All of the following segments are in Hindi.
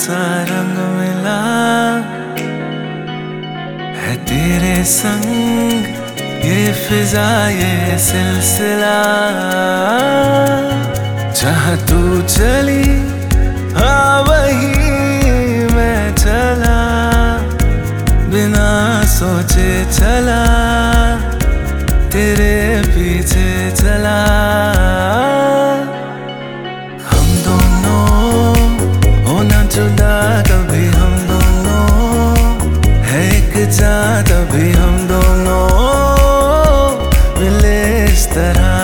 सा रंग मिला है तेरे संग, ये फिजा ये सिलसिला। जहाँ तू चली हाँ वहीं मैं चला, बिना सोचे चला तेरे पीछे चला। हम दोनों होना जुदा कभी, हम दोनों है एक जान तभी, हम दोनों मिले इस तरह।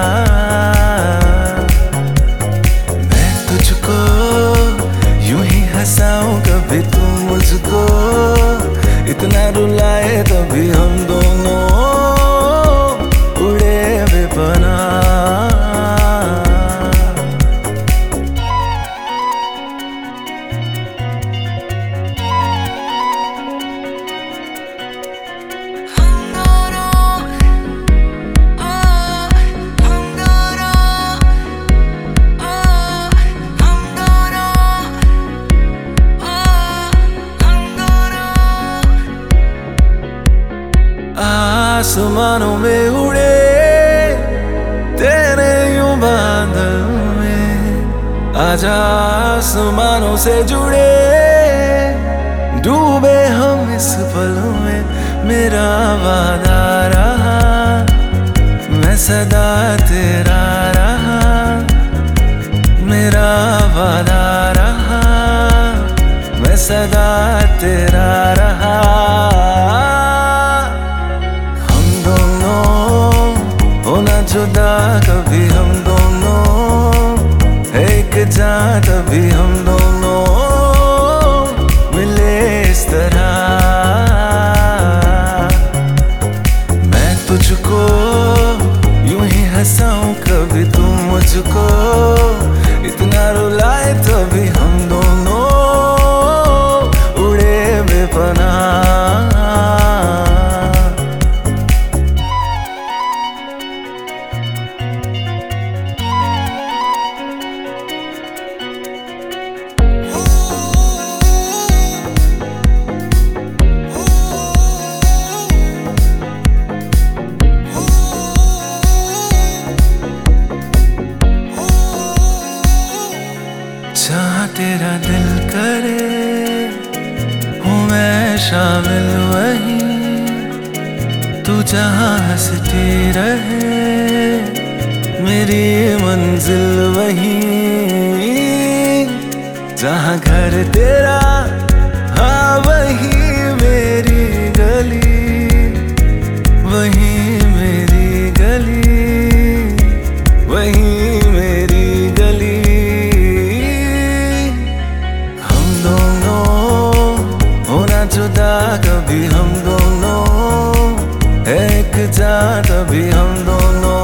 मैं तुझको यूं ही हंसाऊं कभी तू मुझको इतना रुलाए तभी, हम दोनों उड़े बेपनाह। आसमानों में उड़े तेरे यूं बादल में, आजा आसमानों से जुड़े डूबे हम इस पल में। मेरा वादा रहा मैं सदा तेरा रहा, मेरा वादा रहा मैं सदा तेरा रहा। जुदा कभी हम दोनों एक जान तभी, हम दोनों मिले इस तरह। मैं तुझको यूं ही हंसाऊं कभी तू मुझको इतना रुलाए तभी, हम दोनों उड़े बेपनाह। जहाँ तेरा दिल करे हूँ मैं शामिल वहीं, तू जहाँ हंसती रहे मेरी मंजिल वहीं। जहाँ घर तेरा हाँ वहीं मेरी गली, वहीं मेरी गली, वहीं मेरी गली। जुदा कभी हम दोनों एक जान तभी, हम दोनों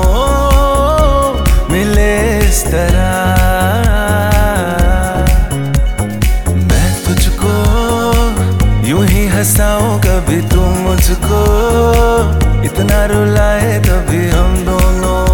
मिले इस तरह। मैं तुझको यूं ही हंसाऊं कभी तू मुझको इतना रुलाए तभी, हम दोनों